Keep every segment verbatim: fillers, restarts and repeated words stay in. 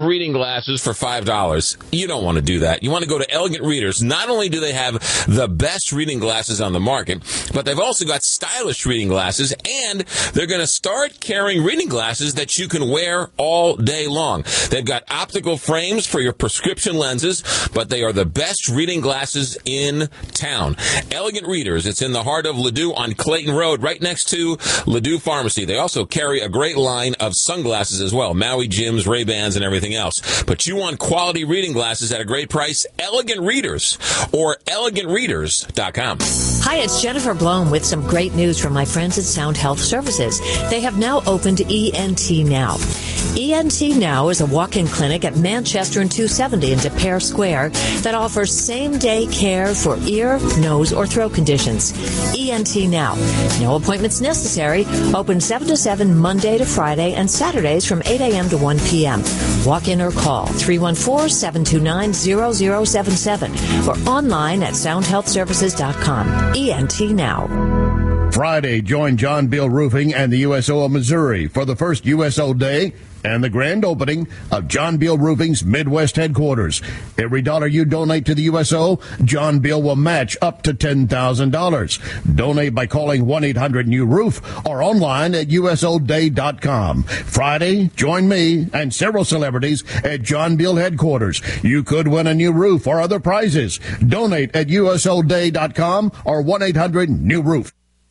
reading glasses for five dollars. You don't want to do that. You want to go to Elegant Readers. Not only do they have the best reading glasses on the market, but they've also got stylish reading glasses, and they're going to start carrying reading glasses that you can wear all day long. They've got optical frames for your prescription lenses, but they are the best reading glasses in town. Elegant Readers. It's in the heart of Ladue on Clayton Road, right next to Ladue Pharmacy. They also carry a great line of sunglasses as well, Maui Jims, Ray-Bans, and everything else. But you want quality reading glasses at a great price, Elegant Readers or elegant readers dot com. Hi, it's Jennifer Blome with some great news from my friends at Sound Health Services. They have now opened E N T Now. E N T Now is a walk-in clinic at Manchester and two seventy in De Pere Square that offers same-day care for ear, nose, or throat conditions. E N T Now. No appointments necessary. Open seven to seven Monday to Friday and Saturdays from eight a.m. to one p.m. Walk in or call three one four, seven two nine, zero zero seven seven or online at sound health services dot com. E N T Now. Friday, join John Bill Roofing and the U S O of Missouri for the first U S O Day and the grand opening of John Bill Roofing's Midwest headquarters. Every dollar you donate to the U S O, John Bill will match up to ten thousand dollars. Donate by calling one eight hundred new roof or online at U S O day dot com. Friday, join me and several celebrities at John Bill headquarters. You could win a new roof or other prizes. Donate at U S O day dot com or one eight hundred new roof.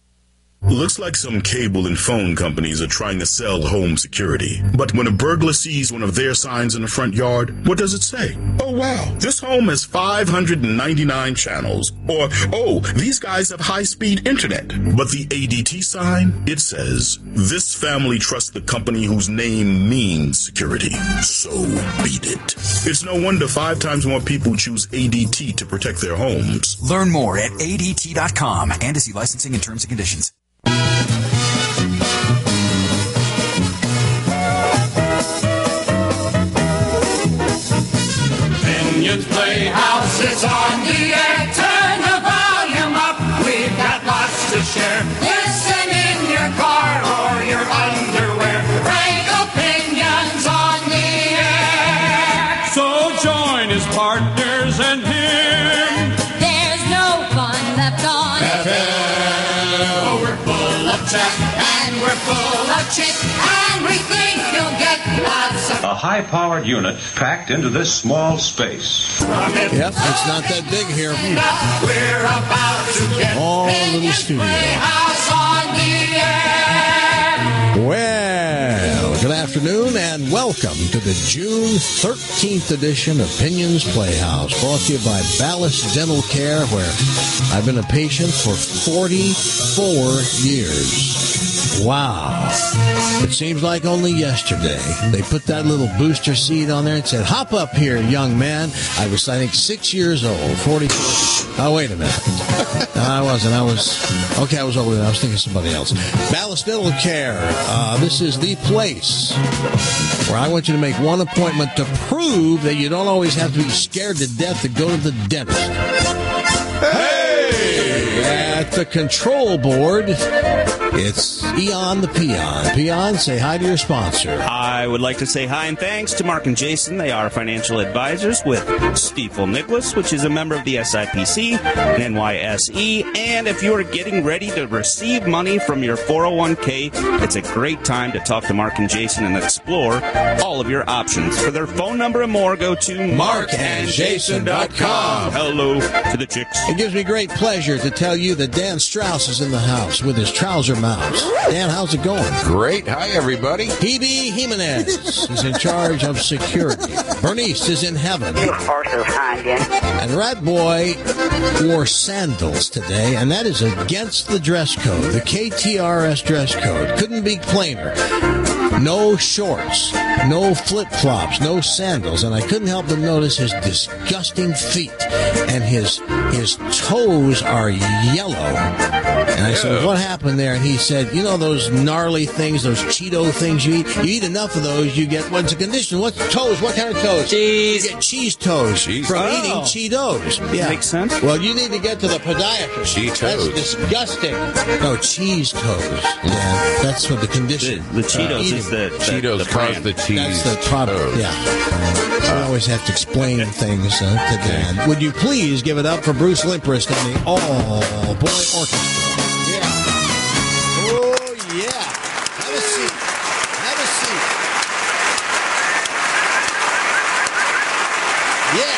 Looks like some cable and phone companies are trying to sell home security. But when a burglar sees one of their signs in the front yard, what does it say? Oh, wow, this home has five hundred ninety-nine channels. Or, oh, these guys have high-speed internet. But the A D T sign, it says, this family trusts the company whose name means security. So beat it. It's no wonder five times more people choose A D T to protect their homes. Learn more at A D T dot com and to see licensing and terms and conditions. Opinions Playhouse is on the air. Turn the volume up. We've got lots to share. Listen in your car or your underwear. Frank Opinions on the air. So join his partners and him. There's no fun left on F M. Oh, we're full of chat and we're full of chit, and we think you'll get lots of. A high-powered unit packed into this small space. Yep, it's not that big here. We're about to get all little studio. Playhouse on the air. Well, good afternoon and welcome to the June thirteenth edition of Pinions Playhouse, brought to you by Ballast Dental Care, where I've been a patient for forty-four years. Wow. It seems like only yesterday they put that little booster seat on there and said, hop up here, young man. I was, I think, six years old, forty. Oh, wait a minute. No, I wasn't. I was, okay, I was older. I was thinking somebody else. Ballast Dental Care. Uh, this is the place where I want you to make one appointment to prove that you don't always have to be scared to death to go to the dentist. Hey! At the control board, it's Eon the Peon. Peon, say hi to your sponsor. I would like to say hi and thanks to Mark and Jason. They are financial advisors with Stifel Nicholas, which is a member of the S I P C and N Y S E. And if you are getting ready to receive money from your four oh one k, it's a great time to talk to Mark and Jason and explore all of your options. For their phone number and more, go to mark and jason dot com. Hello to the chicks. It gives me great pleasure to tell you that Dan Strauss is in the house with his trouser mouse. Dan, how's it going? Great. Hi, everybody. Hebe Jimenez is in charge of security. Bernice is in heaven. And Rat Boy wore sandals today, and that is against the dress code, the K T R S dress code. Couldn't be plainer. No shorts, no flip-flops, no sandals, and I couldn't help but notice his disgusting feet, and his his toes are yellow. And I said, what happened there? And he said, you know those gnarly things, those Cheeto things you eat? You eat enough of those, you get, what's the condition? What's toes? What kind of toes? Cheese. You get cheese toes Cheese. from Oh. eating Cheetos. Yeah. Makes sense. Well, you need to get to the podiatrist. Cheetos. That's disgusting. No, cheese toes. Yeah, that's what the The, condition. the Cheetos eating. is the, the Cheetos the cause brand. the cheese. That's the product. toes. Yeah. I always have to explain things uh, to Dan. Would you please give it up for Bruce Limprist and the All Boy Orchestra? Yeah. Oh, yeah. Have a seat. Have a seat. Yeah.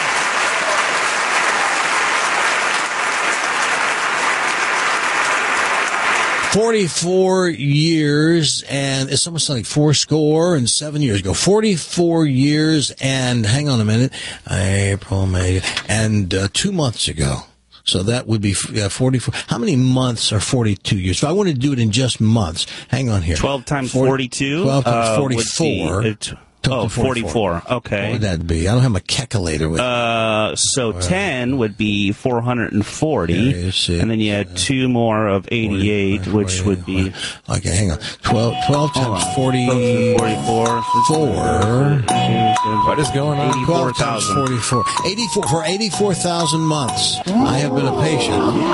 Forty-four years, and it's almost like four score and seven years ago. Forty-four years, and hang on a minute, April, May, and uh, two months ago. So that would be uh, forty-four. How many months are forty-two years? So I want to do it in just months. Hang on here. twelve times Forty- forty-two? twelve times uh, would forty-four. be- it- Total oh, forty-four. What Okay. would that be? I don't have my calculator with me. Uh, so ten would be four hundred forty. Yeah, you see. And then you had two more of eighty-eight, which would be Okay, hang on. twelve, twelve times forty. forty-four. Four. What is going on? eighty-four twelve times thousand. forty-four. eighty-four for eighty-four thousand months. I have been a patient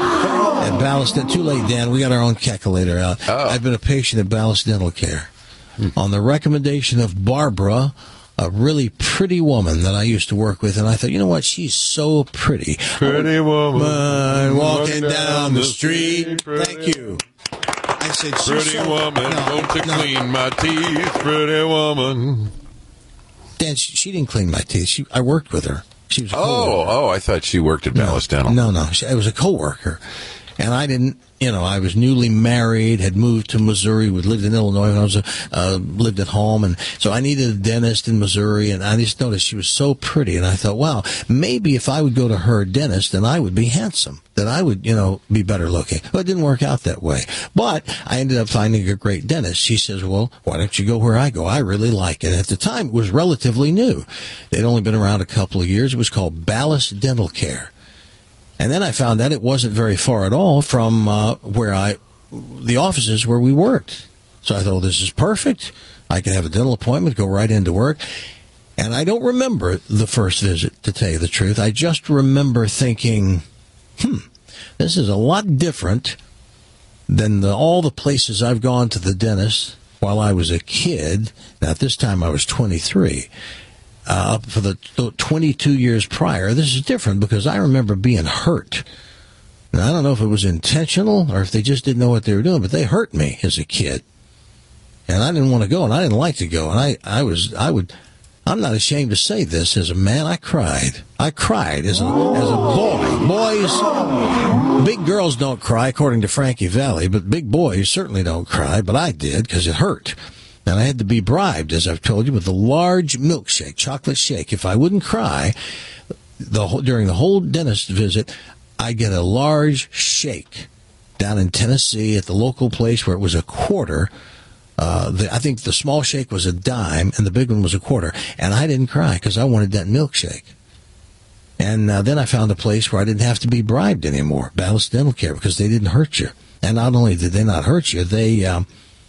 at Ballast. Too late, Dan. We got our own calculator out. Oh. I've been a patient at Ballast Dental Care on the recommendation of Barbara, a really pretty woman that I used to work with, and I thought, you know what? She's so pretty. Pretty woman. Uh, walking Walking down the street. pretty- Thank you. I said, she's Pretty so- woman, No, won't you no. clean my teeth? Pretty woman. Dan, she, she didn't clean my teeth. She, I worked with her. She was a Oh, coworker. oh, I thought she worked at Ballast Dental. No, no. She, I was a coworker. And I didn't, you know, I was newly married, had moved to Missouri, would lived in Illinois when I was, uh, lived at home. And so I needed a dentist in Missouri. And I just noticed she was so pretty. And I thought, wow, maybe if I would go to her dentist, then I would be handsome. Then I would, you know, be better looking. But it didn't work out that way. But I ended up finding a great dentist. She says, well, why don't you go where I go? I really like it. At the time, it was relatively new. They'd only been around a couple of years. It was called Ballast Dental Care. And then I found out it wasn't very far at all from uh, where I, the offices where we worked. So I thought, this is perfect. I can have a dental appointment, go right into work. And I don't remember the first visit, to tell you the truth. I just remember thinking, hmm, this is a lot different than the, all the places I've gone to the dentist while I was a kid. Now, at this time, I was twenty-three. Uh, for the twenty-two years prior, this is different because I remember being hurt. Now, I don't know if it was intentional or if they just didn't know what they were doing, but they hurt me as a kid. And I didn't want to go, and I didn't like to go. And I, I was, I would, I'm not ashamed to say this. As a man, I cried. I cried as a, as a boy. Boys, big girls don't cry, according to Frankie Valli, but big boys certainly don't cry, but I did because it hurt. And I had to be bribed, as I've told you, with a large milkshake, chocolate shake. If I wouldn't cry the whole, during the whole dentist visit, I get a large shake down in Tennessee at the local place where it was a quarter. Uh, the, I think the small shake was a dime and the big one was a quarter. And I didn't cry because I wanted that milkshake. And uh, then I found a place where I didn't have to be bribed anymore, Ballast Dental Care, because they didn't hurt you. And not only did they not hurt you, they... Um,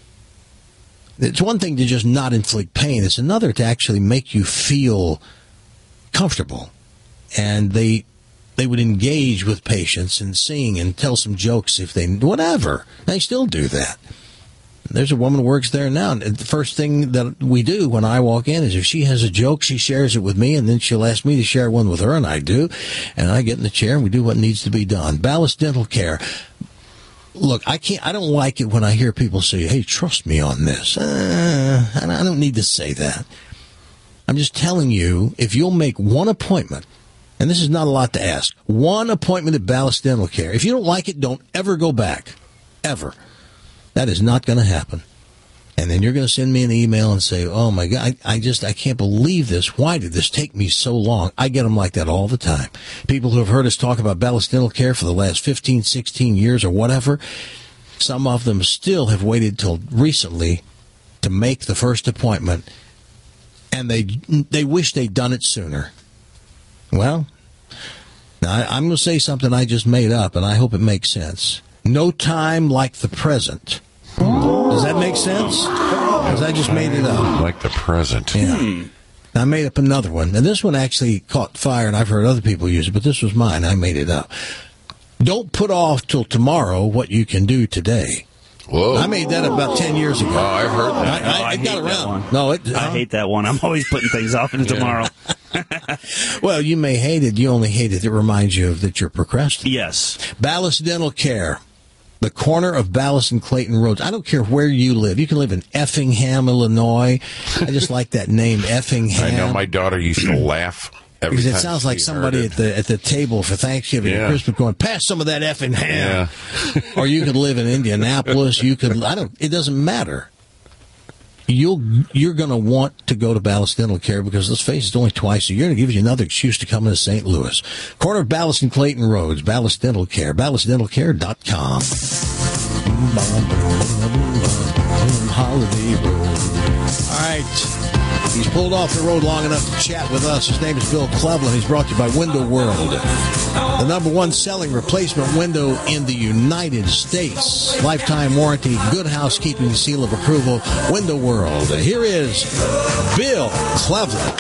It's one thing to just not inflict pain. It's another to actually make you feel comfortable. And they they would engage with patients and sing and tell some jokes if they, whatever. They still do that. There's a woman who works there now. And the first thing that we do when I walk in is if she has a joke, she shares it with me, and then she'll ask me to share one with her, and I do. And I get in the chair and we do what needs to be done. Ballast Dental Care. Look, I can't. I don't like it when I hear people say, "Hey, trust me on this." Uh, and I don't need to say that. I'm just telling you, if you'll make one appointment, and this is not a lot to ask, one appointment at Ballast Dental Care. If you don't like it, don't ever go back, ever. That is not going to happen. And then you're going to send me an email and say, "Oh my God, I, I just I can't believe this. Why did this take me so long?" I get them like that all the time. People who have heard us talk about Ballast Dental Care for the last fifteen, sixteen years or whatever, some of them still have waited till recently to make the first appointment, and they they wish they'd done it sooner. Well, now I, I'm going to say something I just made up, and I hope it makes sense. No time like the present. Does that make sense? Because I just made it up. Like the present. Yeah. Hmm. I made up another one. And this one actually caught fire, and I've heard other people use it, but this was mine. I made it up. Don't put off till tomorrow what you can do today. Whoa. I made that about ten years ago. Oh, I've heard that. I, I, oh, I it hate got around. That one. No, it, I uh, hate that one. I'm always putting things off into tomorrow. Well, you may hate it. You only hate it. It reminds you of that you're procrastinating. Yes. Ballast Dental Care. The corner of Ballast and Clayton Roads. I don't care where you live. You can live in Effingham, Illinois. I just like that name, Effingham. I know my daughter used to laugh every because it time sounds like she somebody heard at the at the table for Thanksgiving Yeah. and Christmas going, pass some of that Effingham. Yeah. Or you could live in Indianapolis. You could. I don't. It doesn't matter. You'll you're going to want to go to Ballast Dental Care because let's face it, it's only twice a year, and it gives you another excuse to come into Saint Louis. Corner of Ballast and Clayton Roads, Ballast Dental Care, ballast dental care dot com. Holiday Road. All right. He's pulled off the road long enough to chat with us. His name is Bill Cleveland. He's brought to you by Window World, the number one selling replacement window in the United States. Lifetime warranty, good housekeeping seal of approval. Window World. Here is Bill Cleveland.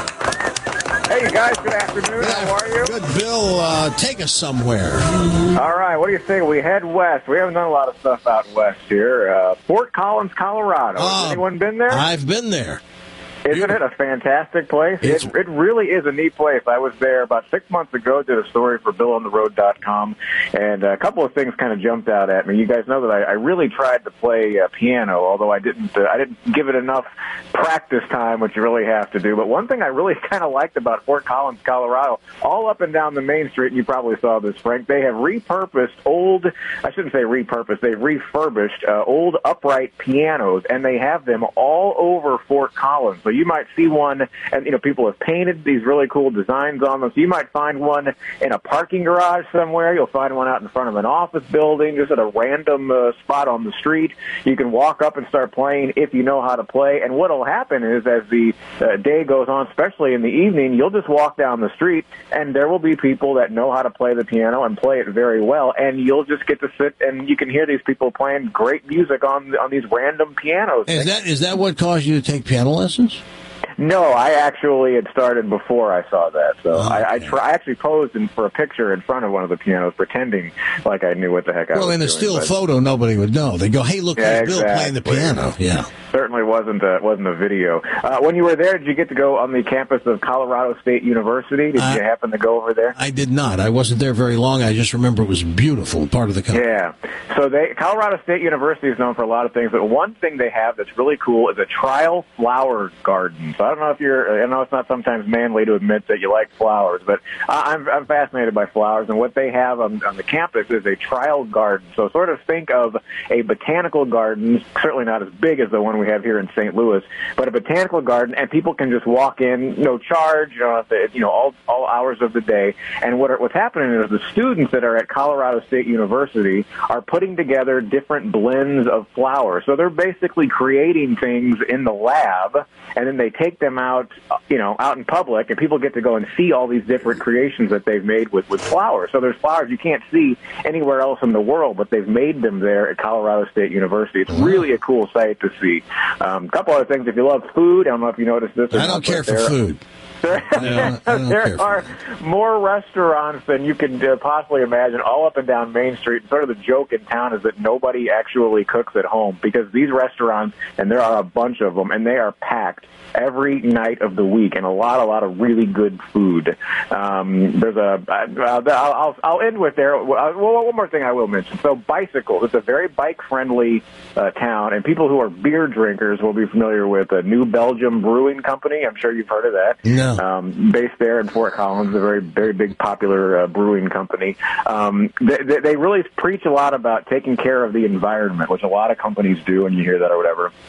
Hey, you guys. Good afternoon. How are you? Good, Bill. Uh, take us somewhere. All right. What do you think? We head west. We haven't done a lot of stuff out west here. Uh, Fort Collins, Colorado. Uh, Has anyone been there? I've been there. Isn't it a fantastic place? It, it really is a neat place. I was there about six months ago, did a story for bill on the road dot com, and a couple of things kind of jumped out at me. You guys know that I, I really tried to play uh, piano, although I didn't uh, I didn't give it enough practice time, which you really have to do. But one thing I really kind of liked about Fort Collins, Colorado, all up and down the main street, and you probably saw this, Frank, they have repurposed old, I shouldn't say repurposed, they've refurbished uh, old upright pianos, and they have them all over Fort Collins. So you might see one, and you know people have painted these really cool designs on them. So you might find one in a parking garage somewhere. You'll find one out in front of an office building, just at a random uh, spot on the street. You can walk up and start playing if you know how to play. And what'll happen is, as the uh, day goes on, especially in the evening, you'll just walk down the street, and there will be people that know how to play the piano and play it very well. And you'll just get to sit, and you can hear these people playing great music on on these random pianos. Is that is that what caused you to take piano lessons? No, I actually had started before I saw that. So Oh, I, I, okay. try, I actually posed in, for a picture in front of one of the pianos, pretending like I knew what the heck I Well, was in a doing. still but photo, nobody would know. They go, "Hey, look, Yeah, there's Bill playing the exactly. piano." Yeah. Certainly wasn't a, wasn't a video. Uh, when you were there, did you get to go on the campus of Colorado State University? Did Uh, you happen to go over there? I did not. I wasn't there very long. I just remember it was beautiful, part of the country. Yeah. So they Colorado State University is known for a lot of things, but one thing they have that's really cool is a trial flower garden. So I don't know if you're, I know it's not sometimes manly to admit that you like flowers, but I- I'm, I'm fascinated by flowers, and what they have on, on the campus is a trial garden. So sort of think of a botanical garden, certainly not as big as the one we have here in Saint Louis, but a botanical garden, and people can just walk in, no charge, you know, you know all, all hours of the day. And what are, what's happening is the students that are at Colorado State University are putting together different blends of flowers. So they're basically creating things in the lab, and then they take them out, you know, out in public, and people get to go and see all these different creations that they've made with, with flowers. So there's flowers you can't see anywhere else in the world, but they've made them there at Colorado State University. It's really a cool sight to see. Um, a couple other things. If you love food, I don't know if you noticed this. Or I don't not, care but for there- food. There, I don't- I don't care there for are more restaurants than you can uh, possibly imagine all up and down Main Street. Sort of the joke in town is that nobody actually cooks at home, because these restaurants, and there are a bunch of them, and they are packed every night of the week, and a lot, a lot of really good food. Um, there's a, uh, I'll, I'll, I'll end with there. Well, one more thing I will mention. So bicycles. It's a very bike-friendly uh, town, and people who are beer drinkers will be familiar with a New Belgium Brewing Company. I'm sure you've heard of that. No. Um, based there in Fort Collins, a very, very big, popular uh, brewing company. Um, they, they, they really preach a lot about taking care of the environment, which a lot of companies do, and you hear that or whatever.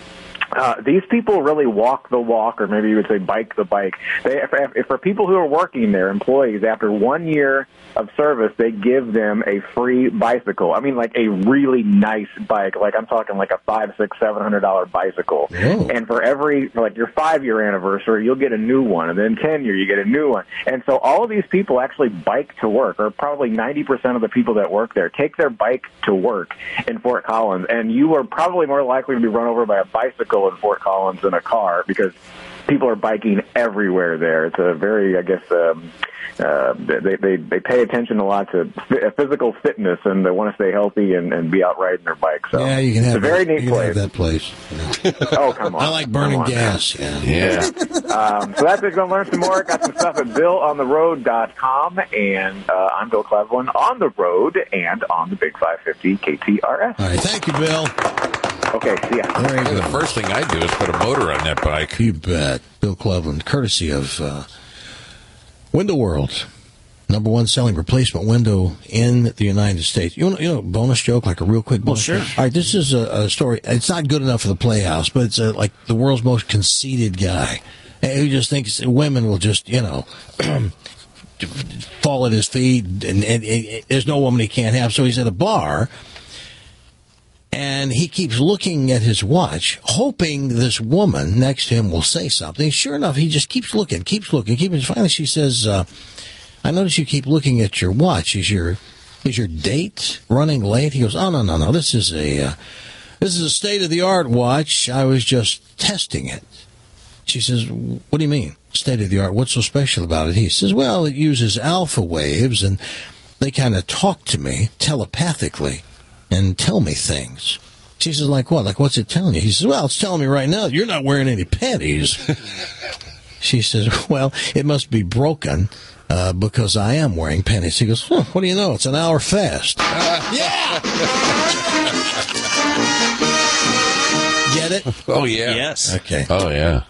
Uh, these people really walk the walk, or maybe you would say bike the bike. They, if, if, for people who are working there, employees, after one year of service, they give them a free bicycle. I mean, like a really nice bike. Like I'm talking like a five, six, seven hundred dollar bicycle. Oh. And for every, for like your five year anniversary, you'll get a new one, and then ten year, you get a new one. And so all of these people actually bike to work, or probably ninety percent of the people that work there take their bike to work in Fort Collins. And you are probably more likely to be run over by a bicycle in Fort Collins in a car, because people are biking everywhere there. It's a very, I guess, um, uh, they, they they pay attention a lot to physical fitness, and they want to stay healthy and, and be out riding their bike. So yeah, you can have it's a very that, neat you place. Can have that place. Yeah. Oh, come on! I like burning on, gas. Man. Yeah, yeah. um, so that's it. Going to learn some more. Got some stuff at bill on the road dot com, and uh, I'm Bill Cleveland on the road and on the Big five fifty K T R S. All right, thank you, Bill. Okay, see ya. There you go. The first thing I do is put a motor on that bike. You bet. Bill Cleveland, courtesy of uh, Window World, number one selling replacement window in the United States. You know, you know, bonus joke, like a real quick bonus. Well, sure. All right, this is a, a story. It's not good enough for the Playhouse, but it's a, like the world's most conceited guy who just thinks women will just, you know, fall at his feet, and, and, and there's no woman he can't have. So he's at a bar. And he keeps looking at his watch, hoping this woman next to him will say something. Sure enough, he just keeps looking, keeps looking, keeps. Finally, she says, uh, "I notice you keep looking at your watch. Is your is your date running late?" He goes, "Oh no, no, no. This is a uh, this is a state of the art watch. I was just testing it." She says, "What do you mean, state of the art? What's so special about it?" He says, "Well, it uses alpha waves, and they kind of talk to me telepathically and tell me things." She says, "Like what? Like what's it telling you?" He says, "Well, it's telling me right now you're not wearing any panties." She says, "Well, it must be broken uh, because I am wearing panties." He goes, huh, "What do you know? It's an hour fast." Uh, yeah! Get it? Oh, yeah. Yes. Okay. Oh, yeah.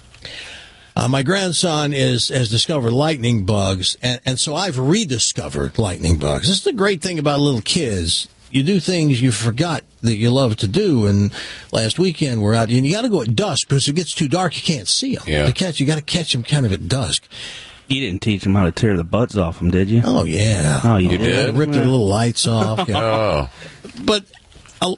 Uh, my grandson is has discovered lightning bugs, and, and so I've rediscovered lightning bugs. This is the great thing about little kids. You do things you forgot that you love to do, and last weekend we're out, and you got to go at dusk because if it gets too dark, you can't see them. Yeah. To catch, you got to catch them kind of at dusk. You didn't teach them how to tear the butts off them, did you? Oh yeah. Oh, you, you did? did? Rip their little lights off. Yeah. Oh. But I'll,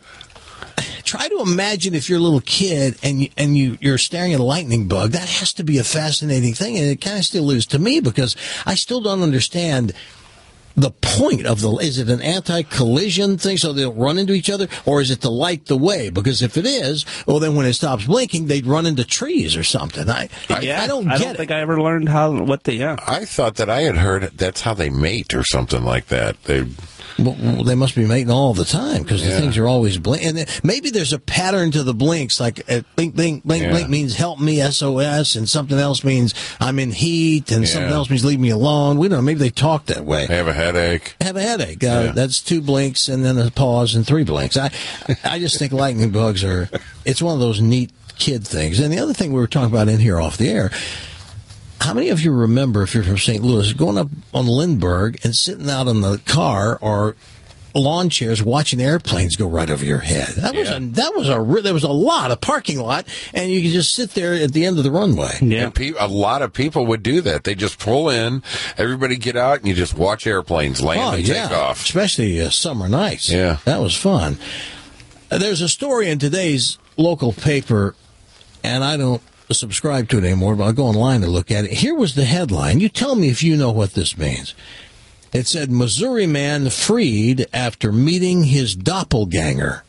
try to imagine if you're a little kid and you, and you you're staring at a lightning bug. That has to be a fascinating thing, and it kind of still is to me because I still don't understand the point of the, is it an anti-collision thing so they'll run into each other, or is it to light the way? Because if it is, well, then when it stops blinking, they'd run into trees or something. I, yeah, I don't I get don't it. think I ever learned how, what the, yeah. I thought that I had heard that's how they mate or something like that. They... Well, they must be mating all the time because the Yeah. things are always blink. And maybe there's a pattern to the blinks, like uh, blink, blink, blink, Yeah. blink means help me, S O S, and something else means I'm in heat, and Yeah. something else means leave me alone. We don't know. Maybe they talk that way. I have a headache. Have a headache. Uh, Yeah. That's two blinks and then a pause and three blinks. I, I just think lightning bugs are. It's one of those neat kid things. And the other thing we were talking about in here off the air. How many of you remember, if you're from Saint Louis, going up on Lindbergh and sitting out in the car or lawn chairs watching airplanes go right over your head? That was Yeah. a, that was a re- there was a lot of parking lot, and you could just sit there at the end of the runway. Yeah. And pe- a lot of people would do that. They just pull in, everybody get out, and you just watch airplanes land Oh, and yeah. take off. Especially uh, summer nights. Yeah. That was fun. Uh, there's a story in today's local paper, and I don't subscribe to it anymore, but I'll go online and look at it. Here was the headline. You tell me if you know what this means. It said, Missouri man freed after meeting his doppelganger.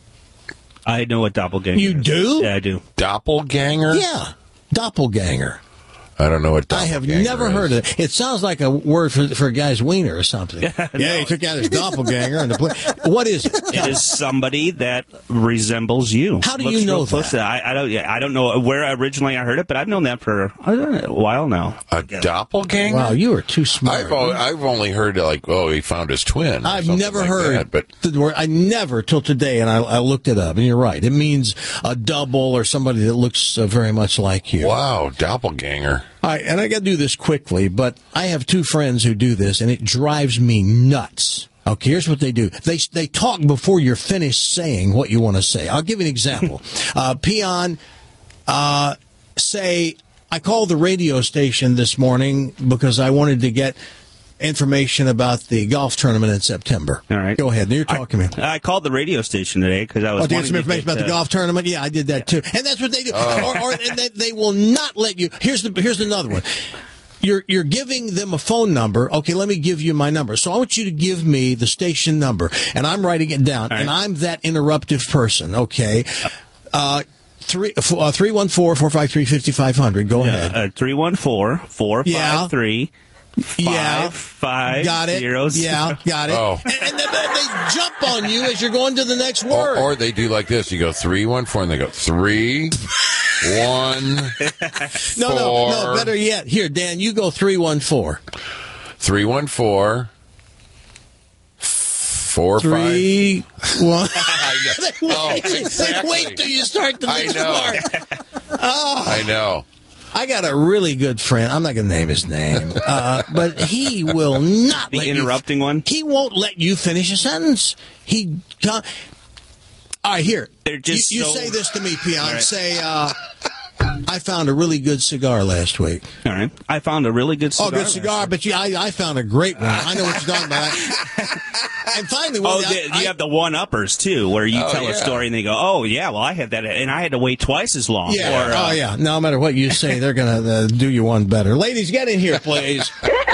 I know what doppelganger You is. do? Yeah, I do. Doppelganger? Yeah, doppelganger. I don't know what I have doppelganger never is. heard of it. It sounds like a word for, for a guy's wiener or something. Yeah, no. he took out his doppelganger. And the pla- what is it? It is somebody that resembles you. How do Looks you know real close that? to I, I don't. Yeah, I don't know where originally I heard it, but I've known that for I don't know, a while now. A doppelganger? Wow, you are too smart. I've, al- I've only heard, like, oh, he found his twin. or I've something never like heard that, but the word. I never till today, and I, I looked it up. And you're right; it means a double or somebody that looks uh, very much like you. wow, doppelganger. All right, and I got to do this quickly, but I have two friends who do this, and it drives me nuts. Okay, here's what they do. They they talk before you're finished saying what you want to say. I'll give you an example. uh, Peon, Uh, say, I called the radio station this morning because I wanted to get information about the golf tournament in September. All right. Go ahead. You're talking I, to me. I called the radio station today because I was Oh, to get wanting some to information get, about the uh, golf tournament? Yeah, I did that too. And that's what they do. Oh. Or, or and they, they will not let you. Here's the here's another one. You're you're giving them a phone number. Okay, let me give you my number. So I want you to give me the station number, and I'm writing it down. Right. And I'm that interruptive person. Okay. Uh, Three uh, three one four four five three fifty five hundred. Go ahead. Uh, three one four four five three. Yeah, Five, five, got it. zero, zero. Yeah, got it. Oh. And, and then they jump on you as you're going to the next Or, word. or they do like this. You go three one four, and they go three one no, no, four. no. Better yet, here, Dan, you go three one four. Three one four. Four Three one. I know. They Oh, wait, they exactly. wait till you start the I next know. word. Oh. I know. I got a really good friend. I'm not going to name his name, uh, but he will not The let interrupting you, one? He won't let you finish a sentence. He. All right, here. They're just you, you so- say this to me, Peon. All right. Say, uh, I found a really good cigar last week. All right. I found a really good cigar. Oh, good cigar, but you, I, I found a great one. I know what you're talking about. And finally, Oh, one the, day, I- you have the one-uppers, too, where you Oh, tell yeah. a story and they go, oh, yeah, well, I had that, and I had to wait twice as long. Yeah. Or, uh, oh, yeah. No matter what you say, they're going to uh, do you one better. Ladies, get in here, please.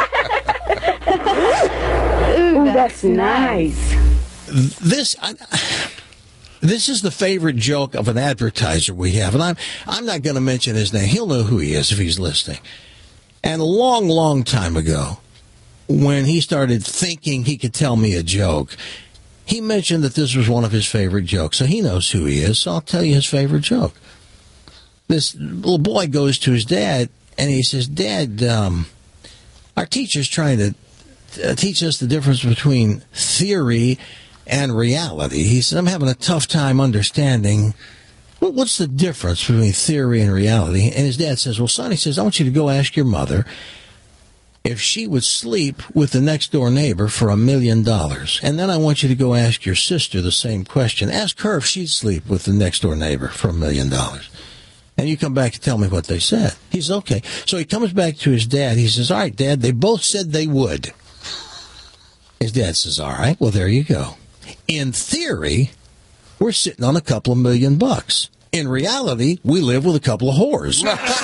Ooh, that's nice. This, I, this is the favorite joke of an advertiser we have, and I'm I'm not going to mention his name. He'll know who he is if he's listening. And a long, long time ago, when he started thinking he could tell me a joke, he mentioned that this was one of his favorite jokes. So he knows who he is. So I'll tell you his favorite joke. This little boy goes to his dad and he says, "Dad, um, our teacher's trying to uh, teach us the difference between theory and reality." He said, "I'm having a tough time understanding what- what's the difference between theory and reality." And his dad says, "Well, son," he says, "I want you to go ask your mother if she would sleep with the next door neighbor for a million dollars. And then I want you to go ask your sister the same question. Ask her if she'd sleep with the next door neighbor for a million dollars. And you come back and tell me what they said." He's okay. So he comes back to his dad. He says, "All right, Dad, they both said they would." His dad says, "All right, well, there you go. In theory, we're sitting on a couple of million bucks. In reality, we live with a couple of whores."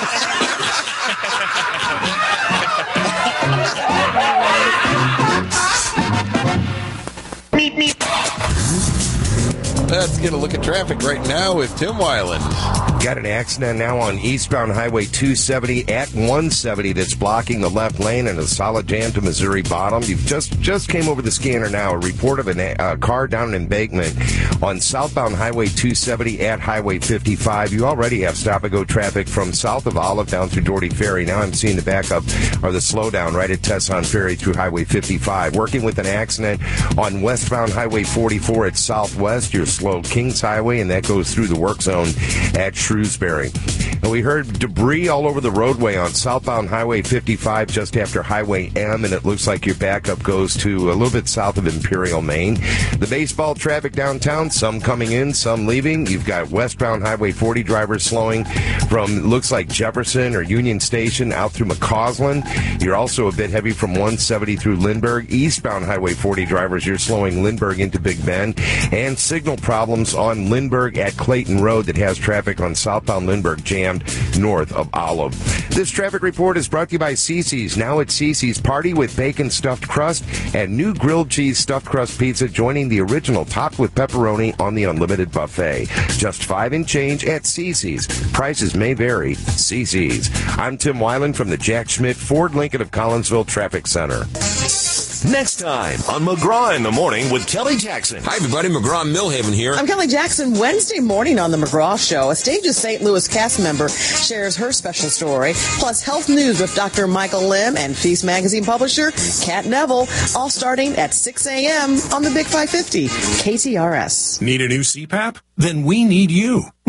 Let's get a look at traffic right now with Tim Weiland. Got an accident now on eastbound Highway two seventy at one seventy that's blocking the left lane and a solid jam to Missouri Bottom. You've just just came over the scanner now. A report of a uh, car down an embankment on southbound Highway two seventy at Highway fifty-five. You already have stop-and-go traffic from south of Olive down through Doherty Ferry. Now I'm seeing the backup or the slowdown right at Tesson Ferry through Highway fifty-five. Working with an accident on westbound Highway forty-four at Southwest. You're slow Kings Highway, and that goes through the work zone at Shrewsbury. And we heard debris all over the roadway on southbound Highway fifty-five just after Highway M, and it looks like your backup goes to a little bit south of Imperial, Maine. The baseball traffic downtown, some coming in, some leaving. You've got westbound Highway forty drivers slowing from, looks like Jefferson or Union Station out through McCausland. You're also a bit heavy from one seventy through Lindbergh. Eastbound Highway forty drivers, you're slowing Lindbergh into Big Bend. And signal problems on Lindbergh at Clayton Road that has traffic on southbound Lindbergh jammed north of Olive. This traffic report is brought to you by Cece's. Now at Cece's, party with bacon stuffed crust and new grilled cheese stuffed crust pizza joining the original topped with pepperoni on the unlimited buffet. Just five and change at Cece's. Prices may vary. Cece's. I'm Tim Weiland from the Jack Schmidt Ford Lincoln of Collinsville Traffic Center. Next time on McGraw in the Morning with Kelly Jackson. Hi, everybody. McGraw Millhaven here. I'm Kelly Jackson. Wednesday morning on The McGraw Show, a Stages Saint Louis cast member shares her special story, plus health news with Doctor Michael Lim and Feast Magazine publisher Kat Neville, all starting at six a.m. on the Big five fifty, K T R S. Need a new C PAP? Then we need you. We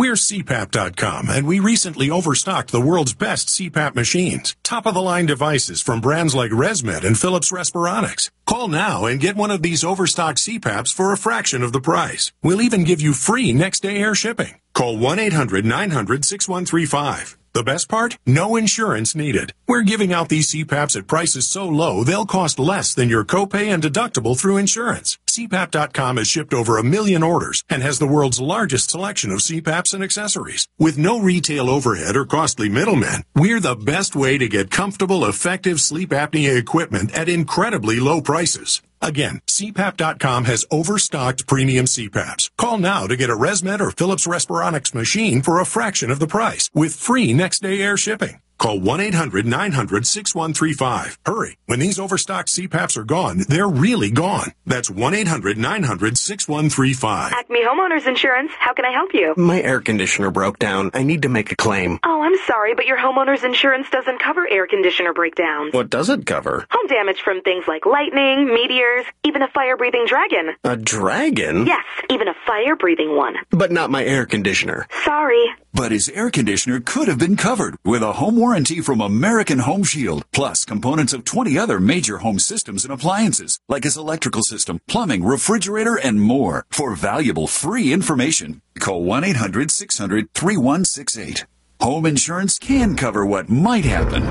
We're C PAP dot com, and we recently overstocked the world's best C PAP machines. Top-of-the-line devices from brands like ResMed and Philips Respironics. Call now and get one of these overstocked C PAPs for a fraction of the price. We'll even give you free next-day air shipping. Call one eight hundred nine hundred sixty-one thirty-five. The best part? No insurance needed. We're giving out these C PAPs at prices so low, they'll cost less than your copay and deductible through insurance. C PAP dot com has shipped over a million orders and has the world's largest selection of C PAPs and accessories. With no retail overhead or costly middlemen, we're the best way to get comfortable, effective sleep apnea equipment at incredibly low prices. Again, C PAP dot com has overstocked premium C PAPs. Call now to get a ResMed or Philips Respironics machine for a fraction of the price with free next-day air shipping. Call one eight hundred nine hundred sixty-one thirty-five. Hurry. When these overstocked C PAPs are gone, they're really gone. That's one eight hundred nine hundred sixty-one thirty-five. Acme Homeowners Insurance. How can I help you? My air conditioner broke down. I need to make a claim. Oh, I'm sorry, but your homeowner's insurance doesn't cover air conditioner breakdowns. What does it cover? Home damage from things like lightning, meteors, even a fire-breathing dragon. A dragon? Yes, even a fire-breathing one. But not my air conditioner. Sorry. But his air conditioner could have been covered with a home warranty from American Home Shield, plus components of twenty other major home systems and appliances, like his electrical system, plumbing, refrigerator, and more. For valuable free information, call one eight hundred six hundred thirty-one sixty-eight. Home insurance can cover what might happen,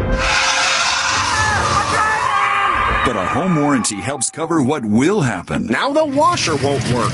but a home warranty helps cover what will happen. Now the washer won't work.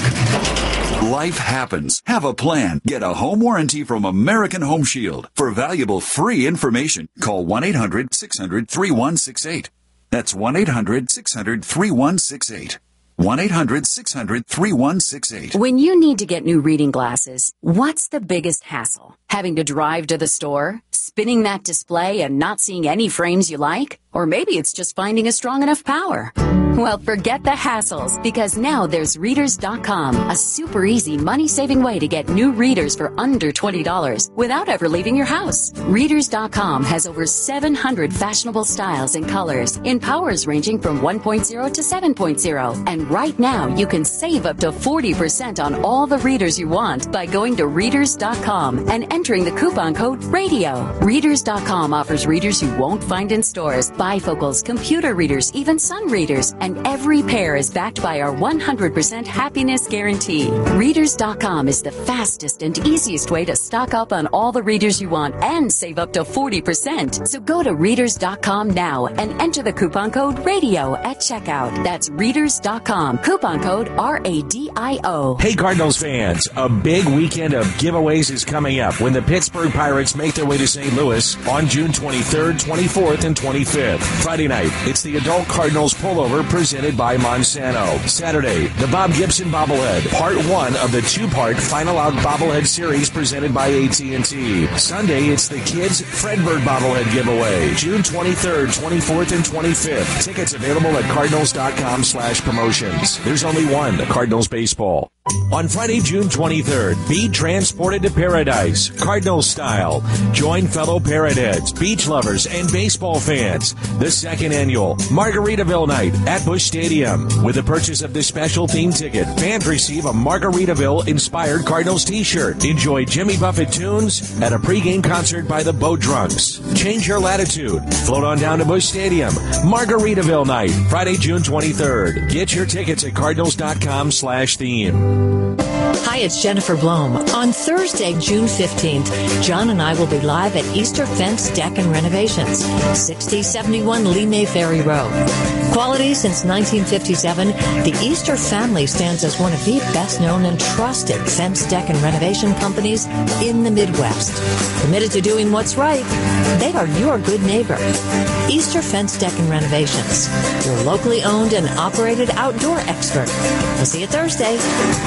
Life happens. Have a plan. Get a home warranty from American Home Shield. For valuable free information, call one eight hundred six hundred thirty-one sixty-eight. That's one eight hundred six hundred thirty-one sixty-eight. one eight hundred six hundred thirty-one sixty-eight. When you need to get new reading glasses, what's the biggest hassle? Having to drive to the store? Spinning that display and not seeing any frames you like? Or maybe it's just finding a strong enough power. Well, forget the hassles, because now there's Readers dot com, a super easy money-saving way to get new readers for under twenty dollars without ever leaving your house. Readers dot com has over seven hundred fashionable styles and colors in powers ranging from one point oh to seven point oh. And right now, you can save up to forty percent on all the readers you want by going to Readers dot com and entering the coupon code RADIO. Readers dot com offers readers you won't find in stores, bifocals, computer readers, even sun readers, and every pair is backed by our one hundred percent happiness guarantee. Readers dot com is the fastest and easiest way to stock up on all the readers you want and save up to forty percent. So go to Readers dot com now and enter the coupon code RADIO at checkout. That's Readers dot com. Coupon code R A D I O. Hey Cardinals fans, a big weekend of giveaways is coming up when the Pittsburgh Pirates make their way to Saint Louis on June twenty-third, twenty-fourth, and twenty-fifth. Friday night, it's the Adult Cardinals Pullover presented by Monsanto. Saturday, the Bob Gibson Bobblehead, part one of the two-part Final Out Bobblehead series presented by A T and T. Sunday, it's the Kids Fredbird Bobblehead giveaway, June twenty-third, twenty-fourth, and twenty-fifth. Tickets available at cardinals dot com slash promotions. There's only one Cardinals baseball. On Friday, June twenty-third, be transported to paradise, Cardinals style. Join fellow Parrotheads, beach lovers, and baseball fans. The second annual Margaritaville Night at Busch Stadium. With the purchase of this special theme ticket, fans receive a Margaritaville-inspired Cardinals t-shirt. Enjoy Jimmy Buffett tunes at a pregame concert by the Boat Drunks. Change your latitude. Float on down to Busch Stadium. Margaritaville Night, Friday, June twenty-third. Get your tickets at cardinals dot com slash theme. Hi, it's Jennifer Blome. On Thursday, June fifteenth, John and I will be live at Easter Fence Deck and Renovations, sixty seventy-one Lee May Ferry Road. Quality since nineteen fifty-seven, the Easter family stands as one of the best-known and trusted fence deck and renovation companies in the Midwest. Committed to doing what's right, they are your good neighbor. Easter Fence Deck and Renovations, your locally owned and operated outdoor expert. We'll see you Thursday.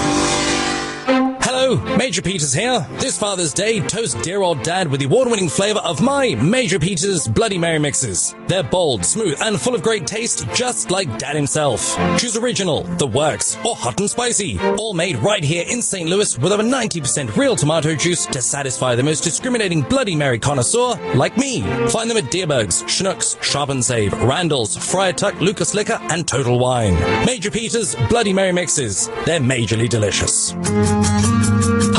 Hello, Major Peters here. This Father's Day, toast dear old Dad with the award-winning flavor of my Major Peters Bloody Mary mixes. They're bold, smooth, and full of great taste, just like Dad himself. Choose original, the works, or hot and spicy. All made right here in Saint Louis with over ninety percent real tomato juice to satisfy the most discriminating Bloody Mary connoisseur like me. Find them at Deerberg's, Schnucks, Sharp and Save, Randall's, Friar Tuck, Lucas Liquor, and Total Wine. Major Peters Bloody Mary mixes. They're majorly delicious.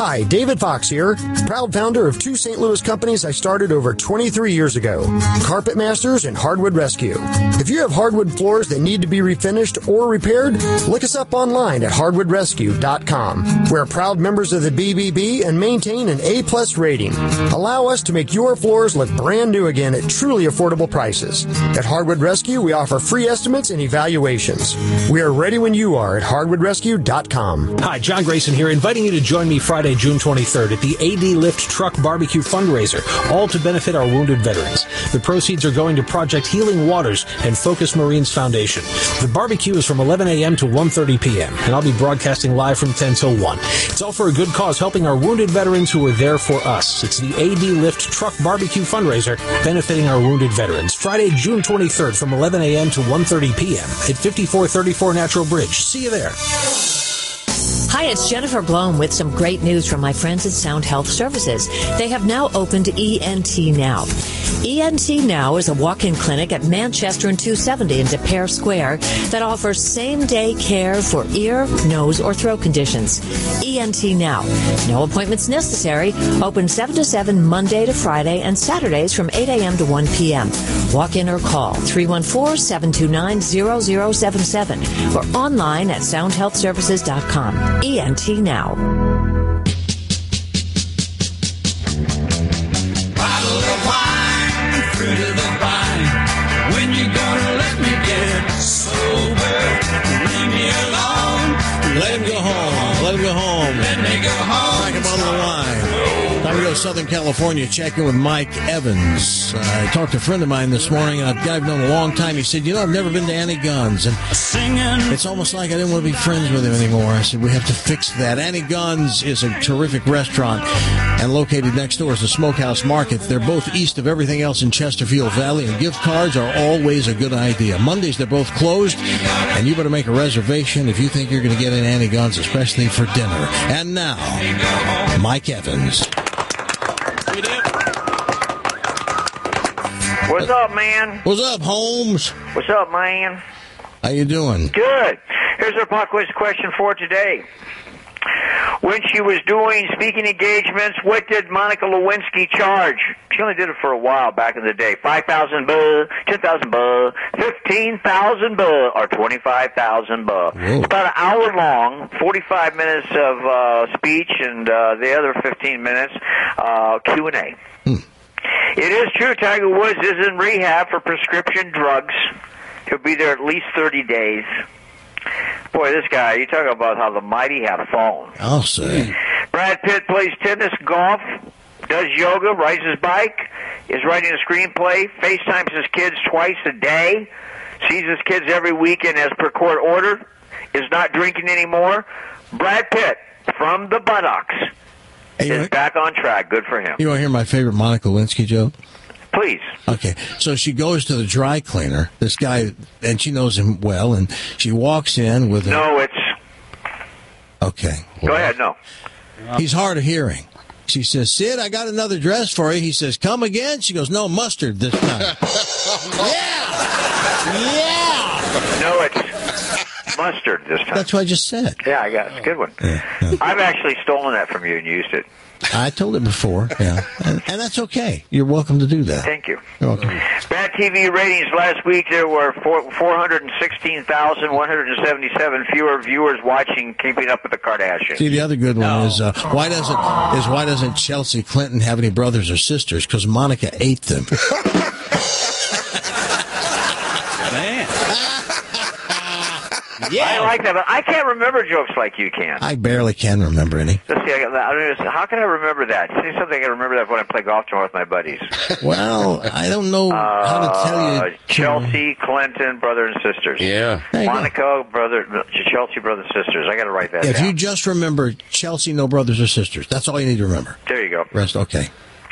Hi, David Fox here, proud founder of two Saint Louis companies I started over twenty-three years ago, Carpet Masters and Hardwood Rescue. If you have hardwood floors that need to be refinished or repaired, look us up online at hardwood rescue dot com. We're proud members of the B B B and maintain an A-plus rating. Allow us to make your floors look brand new again at truly affordable prices. At Hardwood Rescue, we offer free estimates and evaluations. We are ready when you are at hardwood rescue dot com. Hi, John Grayson here, inviting you to join me Friday, June twenty-third at the A D Lift Truck Barbecue Fundraiser, all to benefit our wounded veterans. The proceeds are going to Project Healing Waters and Focus Marines Foundation. The barbecue is from eleven a.m. to one thirty p.m., and I'll be broadcasting live from ten till one. It's all for a good cause, helping our wounded veterans who are there for us. It's the A D Lift Truck Barbecue Fundraiser, benefiting our wounded veterans. Friday, June twenty-third from eleven a.m. to one thirty p.m. at fifty-four thirty-four Natural Bridge. See you there. Hi, it's Jennifer Blome with some great news from my friends at Sound Health Services. They have now opened E N T Now. E N T Now is a walk-in clinic at Manchester and two seventy in De Pere Square that offers same-day care for ear, nose, or throat conditions. E N T Now. No appointments necessary. Open seven to seven Monday to Friday and Saturdays from eight a.m. to one p.m. Walk in or call three one four, seven two nine, zero zero seven seven or online at sound health services dot com. E N T Now. Bottle of wine, fruit of the vine. When you gonna let me get sober? Leave me alone. Let him go home. Let him go home. Let me go home. Crack a bottle of wine. Time to go to Southern California, check in with Mike Evans. Uh, I talked to a friend of mine this morning, and a guy I've known a long time. He said, you know, I've never been to Annie Gunn's, and it's almost like I didn't want to be friends with him anymore. I said, we have to fix that. Annie Gunn's is a terrific restaurant, and located next door is the Smokehouse Market. They're both east of everything else in Chesterfield Valley, and gift cards are always a good idea. Mondays, they're both closed, and you better make a reservation if you think you're going to get in Annie Gunn's, especially for dinner. And now, Mike Evans. What's up, man? What's up, Holmes? What's up, man? How you doing? Good. Here's our pop quiz question for today. When she was doing speaking engagements, what did Monica Lewinsky charge? She only did it for a while back in the day. five thousand buh, ten thousand buh, fifteen thousand buh, or twenty-five thousand buh. It's about an hour long, forty-five minutes of uh, speech, and uh, the other fifteen minutes uh, Q and A. Hmm. It is true Tiger Woods is in rehab for prescription drugs. He'll be there at least thirty days. Boy, this guy, you talk about how the mighty have fallen. I'll say. Brad Pitt plays tennis, golf, does yoga, rides his bike, is writing a screenplay, FaceTimes his kids twice a day, sees his kids every weekend as per court order, is not drinking anymore. Brad Pitt, from the buttocks, hey, is back on track. Good for him. You want to hear my favorite Monica Lewinsky joke? Please. Okay, so she goes to the dry cleaner, this guy, and she knows him well, and she walks in with a... No, it's... Okay. Go ahead, no. He's hard of hearing. She says, Sid, I got another dress for you. He says, come again? She goes, no, mustard this time. Yeah! Yeah! No, it's mustard this time. That's what I just said. Yeah, I got it. It's a good one. Yeah, yeah. I've actually stolen that from you and used it. I told it before, yeah. And, and that's okay. You're welcome to do that. Thank you. You're welcome. Bad T V ratings last week, there were four hundred sixteen thousand one hundred seventy-seven fewer viewers watching Keeping Up with the Kardashians. See, the other good one no. is uh, why doesn't is why doesn't Chelsea Clinton have any brothers or sisters? Because Monica ate them. Man. Yeah. I like that, but I can't remember jokes like you can. I barely can remember any. Let's see, I got, I don't know, how can I remember that? Say something I can remember that when I play golf tomorrow with my buddies. Well, I don't know uh, how to tell you. Chelsea, Clinton, brother and sisters. Yeah. Monica, brother, Chelsea, brother and sisters. I got to write that if down. If you just remember Chelsea, no brothers or sisters, that's all you need to remember. There you go. Rest, okay.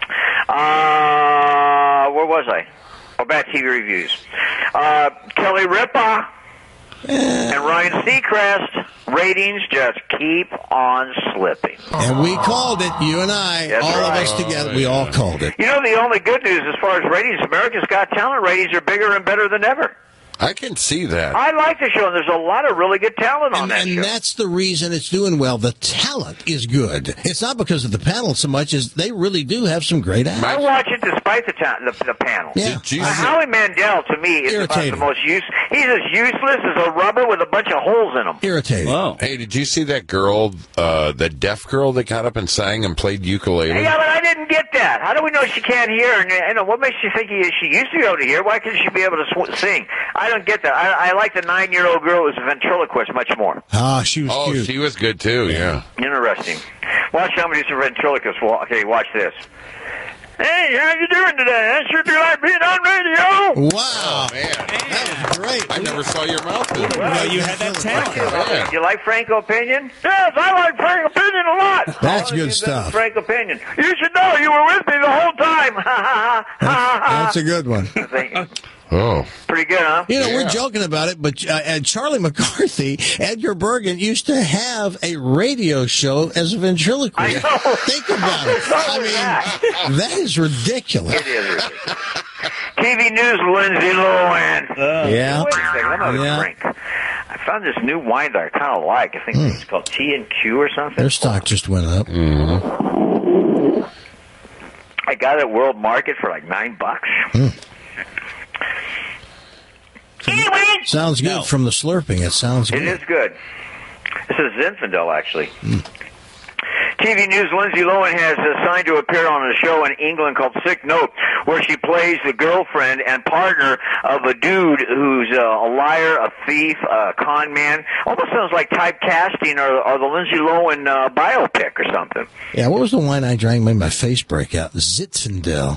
Uh, where was I? Oh, bad T V reviews. Uh, Kelly Ripa. And Ryan Seacrest, ratings just keep on slipping. And we called it, you and I, That's all right. of us together, we all called it. You know, the only good news as far as ratings, America's Got Talent ratings are bigger and better than ever. I can see that. I like the show, and there's a lot of really good talent on And, that and show. that's the reason it's doing well. The talent is good. It's not because of the panel so much as they really do have some great actors. I watch it despite the ta- the, the panel. Yeah. Uh, Howie Mandel, to me, is about the Irritating. most use. He's as useless as a rubber with a bunch of holes in him. Irritating. Hey, did you see that girl, uh, the deaf girl that got up and sang and played ukulele? Yeah, but I didn't get that. How do we know she can't hear? And, and what makes you think he, she used to be able to hear? Why couldn't she be able to sw- sing? I don't get that. I, I like the nine-year-old girl who's a ventriloquist much more. Ah, she was oh, cute. she was good too. Yeah. Interesting. Watch somebody who's a ventriloquist. Well, okay, watch this. Hey, how you doing today? I sure do like being on radio. Wow, man, that was great. I never saw your mouth. Well, No, you had that talent. Yeah. You like Frank Opinion? Yes, I like Frank Opinion a lot. That's All good of you stuff. that Frank Opinion. You should know you were with me the whole time. Ha ha ha ha. That's a good one. Thank you. Oh. Pretty good, huh? You know, Yeah. we're joking about it, but uh, and Charlie McCarthy, Edgar Bergen used to have a radio show as a ventriloquist. I know. Think about it. So I was that. mean, that is ridiculous. It is ridiculous. T V News, Lindsay Lohan. Yeah. Wait a second, I'm out of Yeah. drink. I found this new wine that I kind of like. I think it's called T and Q or something. Their stock just went up. I got it at World Market for like nine bucks. Anyway, Sounds good No. from the slurping. It sounds it good. is good. This is Zinfandel, actually. T V News, Lindsay Lohan has signed to appear on a show in England called Sick Note, where she plays the girlfriend and partner of a dude who's uh, a liar, a thief, a con man. Almost sounds like typecasting or, or the Lindsay Lohan uh, biopic or something. Yeah, what was the wine I drank made my face break out? Zinfandel.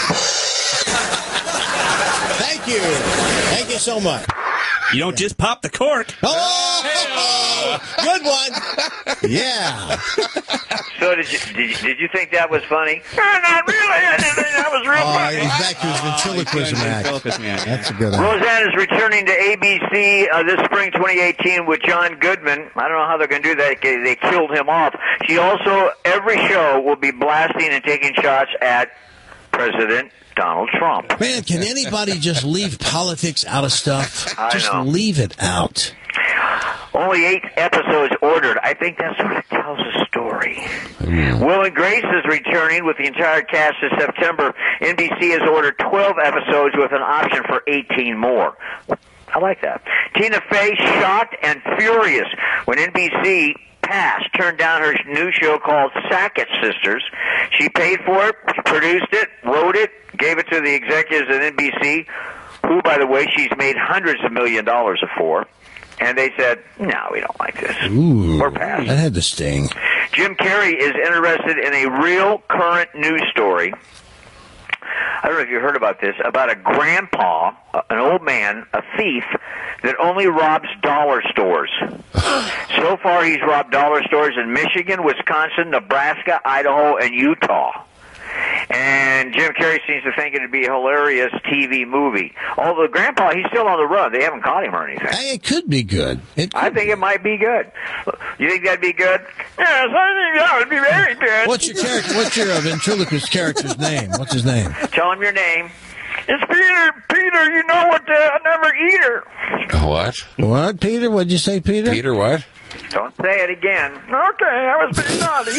Thank you. Thank you so much. You don't just pop the cork. Oh, good one. Yeah. So did you, did you did you think that was funny? No, not really. I didn't think that was real Oh, funny. he's back to his ventriloquism act. Ventriloquism act. That's a good one. Roseanne is returning to A B C uh, this spring twenty eighteen with John Goodman. I don't know how they're going to do that. They they killed him off. She also, every show, will be blasting and taking shots at President Donald Trump. Man, can anybody just leave politics out of stuff? I Just know. leave it out. Only eight episodes ordered. I think that sort of tells a story. Will and Grace is returning with the entire cast this September. N B C has ordered twelve episodes with an option for eighteen more. I like that. Tina Fey shocked and furious when N B C Pass turned down her new show called Sackett Sisters. She paid for it, produced it, wrote it, gave it to the executives at N B C, who, by the way, she's made hundreds of million dollars for. And they said, no, we don't like this. Ooh, We're passing. that had to sting. Jim Carrey is interested in a real current news story. I don't know if you heard about this, about a grandpa, an old man, a thief, that only robs dollar stores. So far, he's robbed dollar stores in Michigan, Wisconsin, Nebraska, Idaho, and Utah. And Jim Carrey seems to think it'd be a hilarious T V movie. Although Grandpa, he's still on the run. They haven't caught him or anything. Hey, it could be good. It I think it might be good. You think that'd be good? Yes, I think that would be very good. What's your character? What's your uh, ventriloquist character's name? What's his name? Tell him your name. It's Peter. Peter, you know what? Uh, never eater. What? What, Peter? What'd you say, Peter? Peter, what? Don't say it again. Okay, I was being naughty.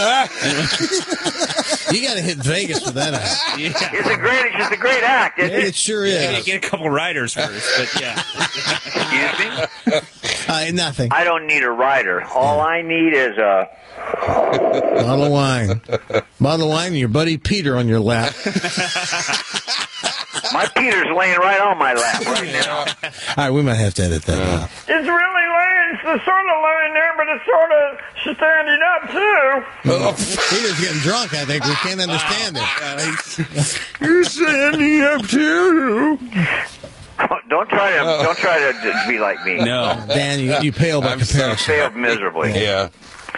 You got to hit Vegas for that act. Yeah. It's a great, it's just a great act, isn't It, it? it sure You gotta is. get a couple riders first, but yeah. Excuse me? Uh, nothing. I don't need a rider. All I need is a... Bottle of wine. Bottle of wine and your buddy Peter on your lap. My Peter's laying right on my lap right now. All right, we might have to edit that out. It's really laying, it's sort of laying there, but it's sort of standing up, too. Peter's getting drunk, I think. We can't understand it. You're standing up too. Don't try to, don't try to d- be like me. No. Dan, you, you pale by I'm so comparison. Failed miserably. Yeah.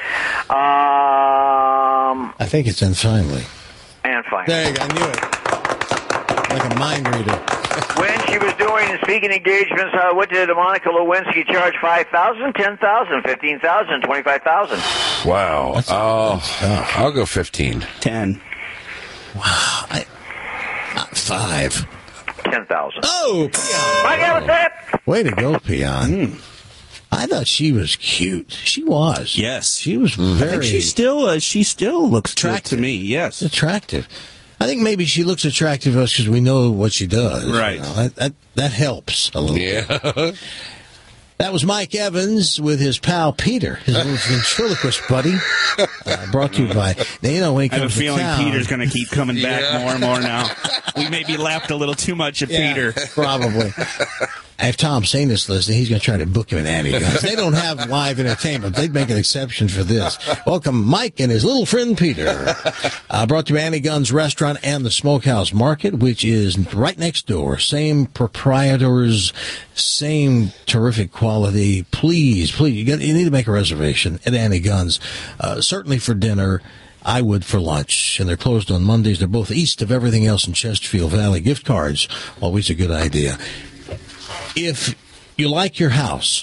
Um, I think it's in finally. and fine. There you go. I knew it. Like a mind reader. When she was doing speaking engagements, uh, what did Monica Lewinsky charge? five thousand dollars, ten thousand dollars, fifteen thousand dollars, twenty-five thousand dollars? Wow. That's- Oh, tough. I'll go fifteen. Ten. Wow. I, uh, five. ten thousand dollars. Oh, I got it. Way to go, Peon. Mm. I thought she was cute. She was. Yes. She was very... I think she still, uh, she still looks attractive to me, yes. Attractive. I think maybe she looks attractive to us because we know what she does. Right. You know, that, that, that helps a little yeah. bit. That was Mike Evans with his pal Peter, his little ventriloquist buddy. Uh, brought to you by... Now, you know, when he comes I have a to feeling town, Peter's going to keep coming back Yeah. more and more now. We maybe laughed a little too much at Yeah, Peter. Probably. If Tom Sain is listening, he's going to try to book him in Annie Guns. They don't have live entertainment. They'd make an exception for this. Welcome, Mike and his little friend Peter. Uh, brought to you by Annie Guns Restaurant and the Smokehouse Market, which is right next door. Same proprietors, same terrific quality. Please, please, you, get, you need to make a reservation at Annie Guns. Uh, certainly for dinner. I would for lunch, and they're closed on Mondays. They're both east of everything else in Chesterfield Valley. Gift cards, always a good idea. If you like your house,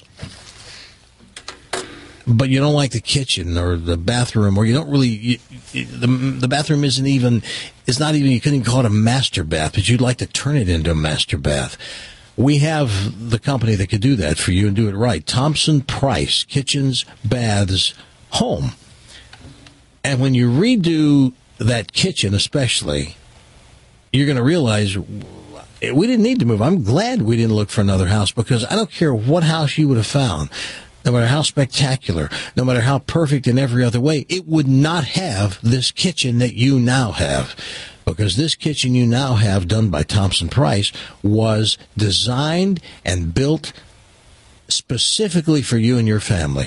but you don't like the kitchen or the bathroom, or you don't really, you, you, the, the bathroom isn't even, it's not even, you couldn't even call it a master bath, but you'd like to turn it into a master bath. We have the company that could do that for you and do it right. Thompson Price, Kitchens, Baths, Home. And when you redo that kitchen especially, you're going to realize we didn't need to move. I'm glad we didn't look for another house, because I don't care what house you would have found, no matter how spectacular, no matter how perfect in every other way, it would not have this kitchen that you now have. Because this kitchen you now have, done by Thompson Price, was designed and built specifically for you and your family.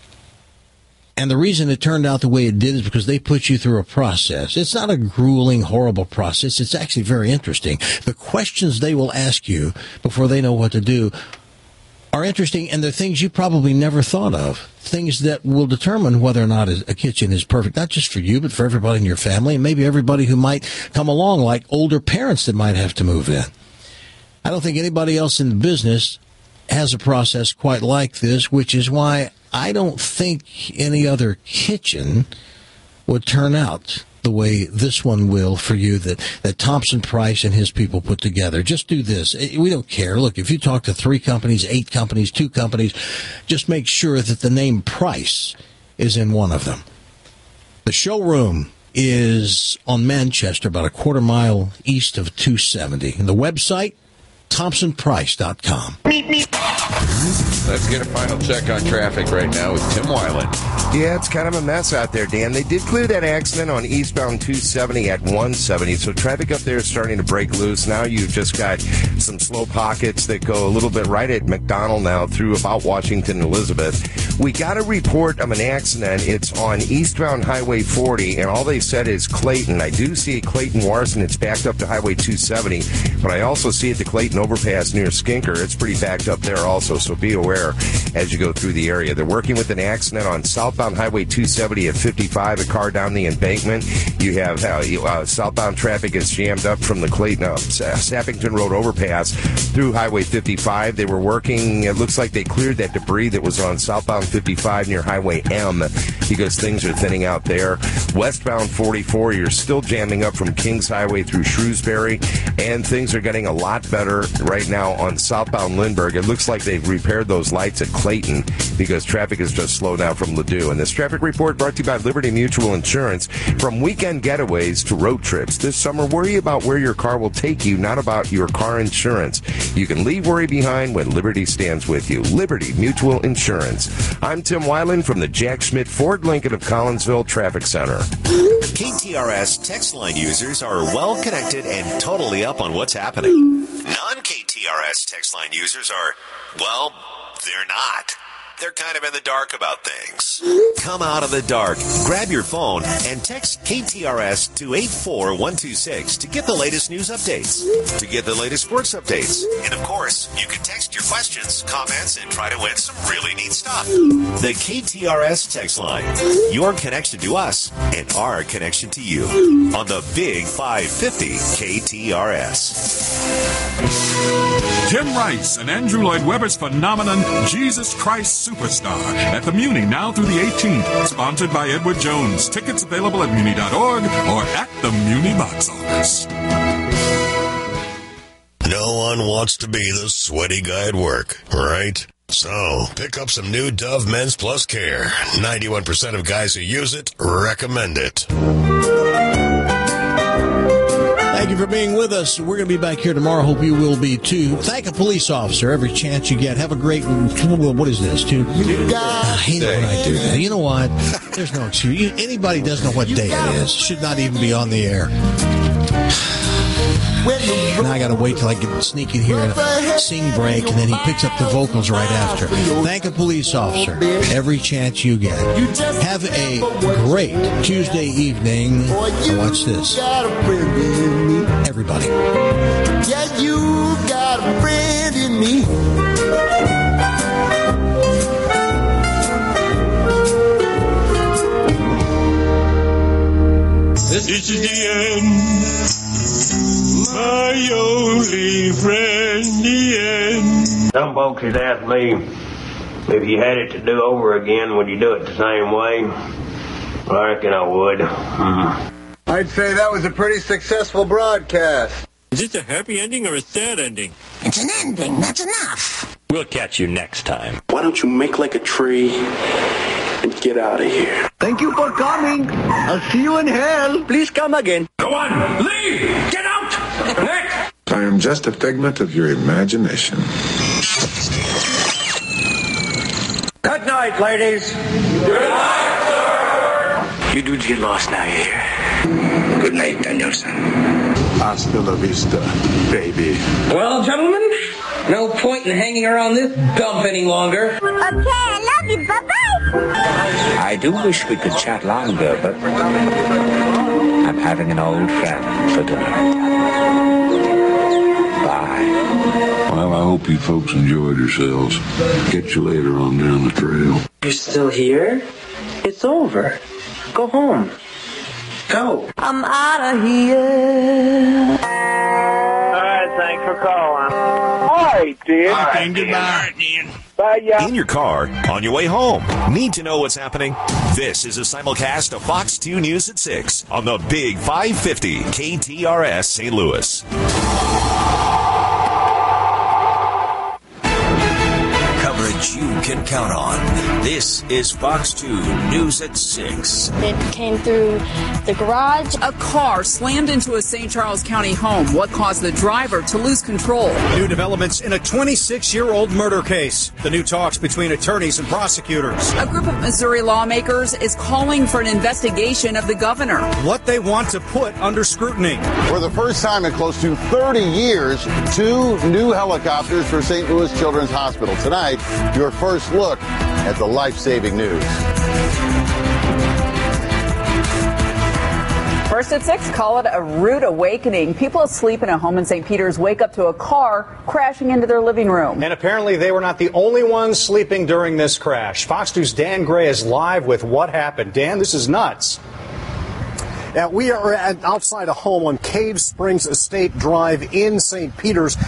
And the reason it turned out the way it did is because they put you through a process. It's not a grueling, horrible process. It's actually very interesting. The questions they will ask you before they know what to do are interesting, and they're things you probably never thought of. Things that will determine whether or not a kitchen is perfect, not just for you, but for everybody in your family, and maybe everybody who might come along, like older parents that might have to move in. I don't think anybody else in the business has a process quite like this, which is why I don't think any other kitchen would turn out the way this one will for you, that, that Thompson Price and his people put together. Just do this. We don't care. Look, if you talk to three companies, eight companies, two companies, just make sure that the name Price is in one of them. The showroom is on Manchester, about a quarter mile east of two seventy. And the website, thompson price dot com. Let's get a final check on traffic right now with Tim Weiland. Yeah, it's kind of a mess out there, Dan. They did clear that accident on eastbound two seventy at one seventy, so traffic up there is starting to break loose. Now you've just got some slow pockets that go a little bit right at McDonald now through about Washington Elizabeth. We got a report of an accident. It's on eastbound Highway forty, and all they said is Clayton. I do see Clayton Warson. It's backed up to Highway two seventy, but I also see it the Clayton overpass near Skinker. It's pretty backed up there also, so be aware as you go through the area. They're working with an accident on southbound Highway two seventy at fifty-five, a car down the embankment. You have uh, uh, southbound traffic is jammed up from the Clayton uh, Sappington Road overpass through Highway fifty-five. They were working, it looks like they cleared that debris that was on southbound fifty-five near Highway M, because things are thinning out there. Westbound forty-four, you're still jamming up from Kings Highway through Shrewsbury, and things are getting a lot better right now on southbound Lindbergh. It looks like they've repaired those lights at Clayton, because traffic is just slowed down from Ladue. And this traffic report brought to you by Liberty Mutual Insurance. From weekend getaways to road trips this summer, worry about where your car will take you, not about your car insurance. You can leave worry behind when Liberty stands with you. Liberty Mutual Insurance. I'm Tim Weiland from the Jack Schmidt Ford Lincoln of Collinsville Traffic Center. K T R S text line users are well connected and totally up on what's happening. Non-K T R S text line users are, well, they're not. They're kind of in the dark about things. Come out of the dark, grab your phone, and text K T R S to eight four one two six to get the latest news updates, to get the latest sports updates. And of course, you can text your questions, comments, and try to win some really neat stuff. The K T R S text line, your connection to us and our connection to you on the Big five fifty K T R S. Tim Rice and Andrew Lloyd Webber's phenomenon, Jesus Christ Superstar, at the Muni now through the eighteenth. Sponsored by Edward Jones. Tickets available at muni dot org or at the Muni box office. No one wants to be the sweaty guy at work, right? So, pick up some new Dove Men's Plus Care. ninety-one percent of guys who use it recommend it. Thank you for being with us. We're going to be back here tomorrow. Hope you will be, too. Thank a police officer every chance you get. Have a great, what is this, too? I hate it when I do that. You know what? There's no excuse. Anybody doesn't know what day it is. Should not even be on the air. Now I got to wait till I can sneak in here and sing break, and then he picks up the vocals right after. Thank a police officer every chance you get. Have a great Tuesday evening. And watch this. Everybody. Yeah, you got a friend in me. This is the end. My only friend, the end. Some folks has asked me, if you had it to do over again, would you do it the same way? I reckon I would. Mm-hmm. I'd say that was a pretty successful broadcast. Is this a happy ending or a sad ending? It's an ending, that's enough. We'll catch you next time. Why don't you make like a tree and get out of here? Thank you for coming. I'll see you in hell. Please come again. Go on, leave! Get out! Next! I am just a figment of your imagination. Good night, ladies. Good night, sir! You dudes get lost now, you hear? Good night, Danielson. Hasta la vista, baby. Well, gentlemen, no point in hanging around this dump any longer. Okay, I love you. Bye-bye. I do wish we could chat longer, but I'm having an old friend for dinner. Bye. Well, I hope you folks enjoyed yourselves. Catch you later on down the trail. You're still here? It's over. Go home. Go. I'm out of here. All right, thanks for calling. All right, dear. All right, goodbye. Bye, yeah. In your car, on your way home. Need to know what's happening? This is a simulcast of Fox two News at six on the Big five fifty K T R S Saint Louis. Coverage you can count on. This is Fox two News at six. It came through the garage. A car slammed into a Saint Charles County home. What caused the driver to lose control? New developments in a twenty-six-year-old murder case. The new talks between attorneys and prosecutors. A group of Missouri lawmakers is calling for an investigation of the governor. What they want to put under scrutiny. For the first time in close to thirty years, two new helicopters for Saint Louis Children's Hospital. Tonight, your first look at the life-saving news. First at six, call it a rude awakening. People asleep in a home in Saint Peters wake up to a car crashing into their living room. And apparently they were not the only ones sleeping during this crash. Fox News' Dan Gray is live with what happened. Dan, this is nuts. Now, we are at, outside a home on Cave Springs Estate Drive in Saint Peters.